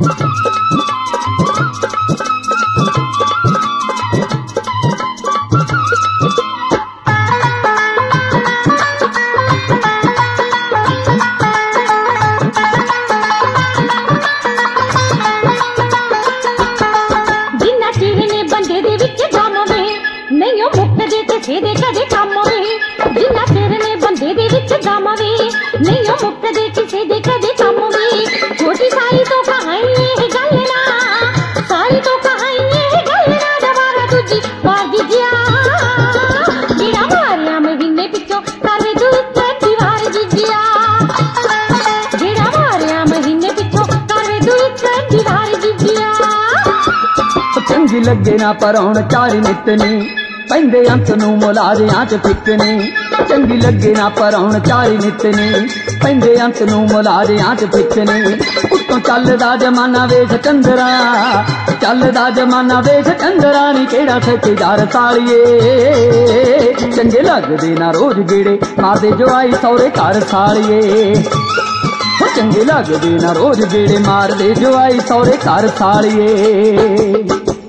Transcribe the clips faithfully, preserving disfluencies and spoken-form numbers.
ਕਿਸੇ ਦੇ ਕਦੇ ਕੰਮ ਵੇ ਜਿੰਨਾ ਚਿਰ ਨੇ ਬੰਦੇ ਦੇ ਵਿੱਚ ਦਮ ਵੇ ਨਹੀਂ ਉਹ ਮੁੱਕਦੇ ਕਿਸੇ ਦੇ ਕਦੇ ਕੰਮ ਵੇ ਛੋਟੀ ਸਾਈ ਤੋਂ ਕਹਾਈ ਇਹ ਗੱਲ ਨਾ ਸਾਈ ਤੋਂ ਕਹਾਈ ਇਹ ਗੱਲ ਨਾ ਦੁਬਾਰਾ ਦੂਜੀ ਵਾਰ ਜਿਆ ਜਿਹੜਾ ਮਾਰਿਆ ਮਹੀਨੇ ਪਿੱਛੋਂ ਕਰ ਦੂ ਇੱਕ ਦੀਵਾਰ ਜਿਆ ਜਿਹੜਾ ਮਾਰਿਆ ਮਹੀਨੇ ਪਿੱਛੋਂ ਕਰ ਦੂ ਇੱਕ ਦੀਵਾਰ ਜਿਆ ਚੰਗੀ ਲੱਗੇ ਨਾ ਪਰ ਹੁਣ ਚਾਰੀ ਨਿਤਨੀ ਪੈਂਦੇ ਅੰਤ ਨੂੰ ਮੁਲਾਰਿਆਂ ਚ ਫਿੱਕਣੀ ਚੰਗੀ ਲੱਗੇ ਨਾ ਪਰ ਹੁਣ ਚਾਰੀ ਨਿਤਨੀ ਪੈਂਦੇ ਅੰਤ ਨੂੰ ਮੁਲਾਰਿਆਂ ਚ ਫਿੱਕਣੀ ਉੱਤੋਂ ਚੱਲਦਾ ਜਮਾਨਾ ਵੇਖ ਚੰਦਰਾ ਚੱਲਦਾ ਜਮਾਨਾ ਵੇਖ ਚੰਦਰਾ ਨੀ ਕਿਹੜਾ ਸੱਚਦਾਰ ਸਾਲੀਏ ਚੰਗੇ ਲੱਗਦੇ ਨਾ ਰੋਜ਼ ਗੇੜੇ ਮਾਰਦੇ ਜਵਾਈ ਸੌਰੇ ਘਰ ਸਾਲੀਏ ਚੰਗੇ ਲੱਗਦੇ ਨਾ ਰੋਜ਼ ਗੇੜੇ ਮਾਰਦੇ ਜਵਾਈ ਸੌਰੇ ਘਰ ਸਾਲੀਏ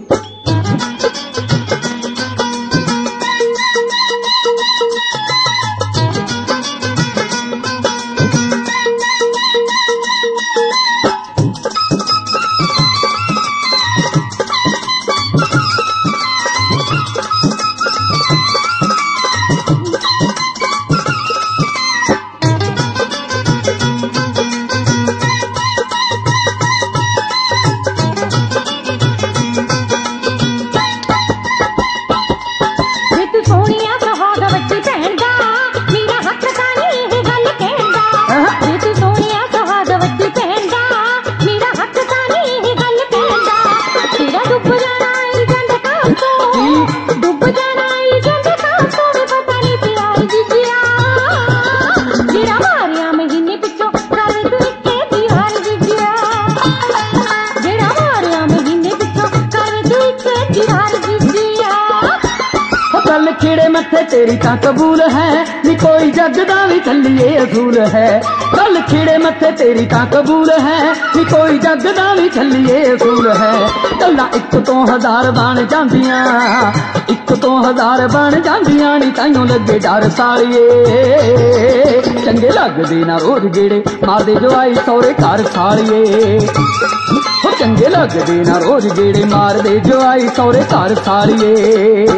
खिड़े मथे तेरी तां कबूल है नी कोई जग दा भी थल्लिए असूल है गल खिड़े मथे तेरी तां कबूल है नी कोई जग दा भी थल्लिए असूल है गल्लां इक तो हजार बन जांदियां इक तो हजार बन जांदियां नी ताइयों लगे डर सालिए चंगे लगदे ना रोज गेड़े मारदे जवाई सौरे घर सालिए चंगे लगदे ना रोज गेड़े मारदे जवाई सौरे घर सालिए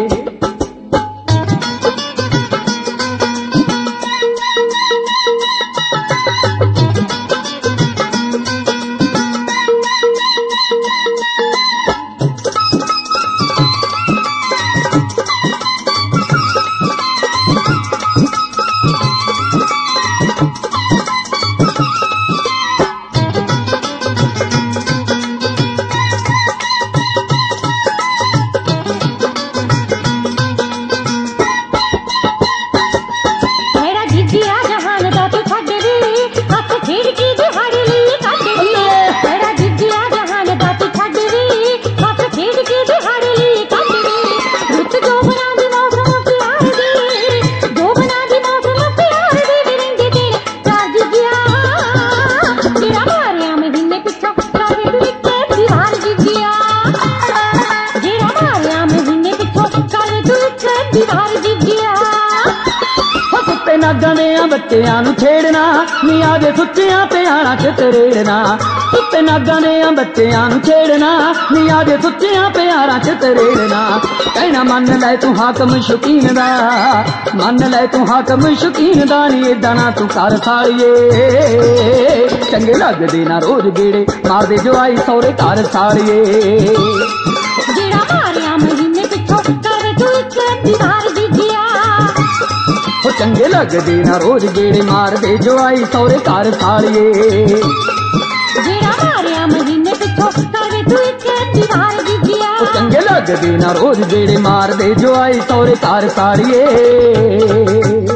बच्चियां नूं छेड़ना नी आदे सुच्चियां प्यारां च तरेड़ना सुत्ते नागां दे बच्चियां नूं छेड़ना नी आदे सुच्चियां प्यारां च तरेड़ना कहना मन लै तू हाकम शौकीन दा मन लै तू हाकम शौकीन दा नी इदां ना तू कर सालिए चंगे लगदे ना रोज गेड़े मारदे जवाई सौरे घर सालिए जेड़ा मारिया महीने पिछों कर तू इक दीवार जिया चंगे लगदे ना रोज गेड़े मारदे जवाई सौरे घर सालिए जेड़ा मारिया महीने पिछों कर तू इक दीवार जिया चंगे लगदे ना रोज गेड़े मारदे जवाई सौरे घर सालिए।